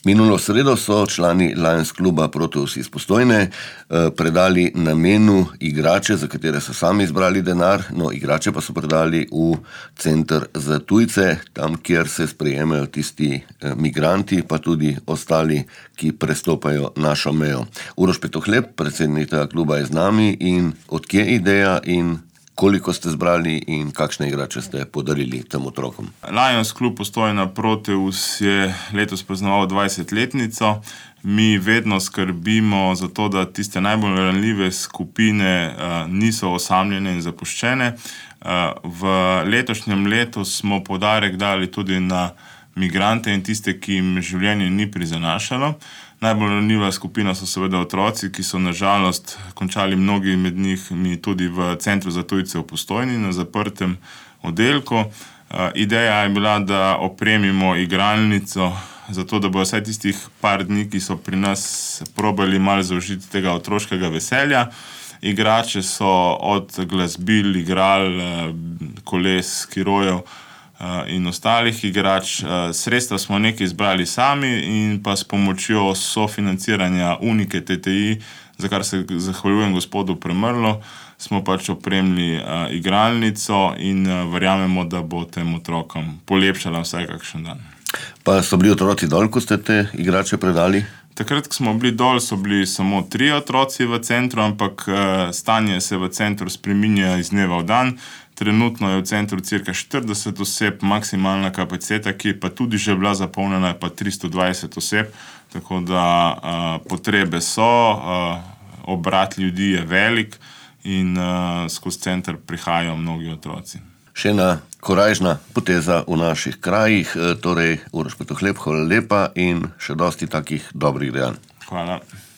Minulo sredo so člani Lions kluba Proteus iz Postojne predali namenu igrače, za katere so sami izbrali denar, no igrače pa so predali v center za tujce, tam kjer se sprejemajo tisti migranti, pa tudi ostali, ki prestopajo našo mejo. Uroš Petohleb, predsednik tega kluba, je z nami in odkje ideja in koliko ste zbrali in kakšne igrače ste podarili tem otrokom? Lions klub Postojna Proteus je letos praznoval 20-letnico. Mi vedno skrbimo za to, da tiste najbolj ranljive skupine niso osamljene in zapuščene. V letošnjem letu smo poudarek dali tudi na migrante in tiste, ki jim življenje ni prizanašalo. Najbolj ranljiva skupina so seveda otroci, ki so nažalost končali mnogi med njimi tudi v centru za tujce v Postojni na zaprtem oddelku. Ideja je bila, da opremimo igralnico, zato da bo vsaj tistih par dni, ki so pri nas probali malo zaužiti tega otroškega veselja. Igrače so od glasbil, igral, koles, skirojev in ostalih igrač. Sredstva smo nekaj izbrali sami in pa s pomočjo sofinanciranja Unike TTI, za kar se zahvaljujem gospodu Premrlo, smo pač opremili igralnico in verjamemo, da bo tem otrokom polepšala vsaj kakšen dan. Pa so bili otroci dol, ko ste te igrače predali? Takrat, ko smo bili dol, so bili samo 3 otroci v centru, ampak stanje se v centru spreminja iz dneva v dan. Trenutno je v centru cirka 40 oseb, maksimalna kapaciteta, ki je pa tudi že bila zapolnjena, je pa 320 oseb, tako da potrebe so, obrat ljudi je velik in skozi center prihajajo mnogi otroci. Še ena korajžna poteza v naših krajih, torej Uroš Petohleb, hvala lepa in še dosti takih dobrih dejanj. Hvala.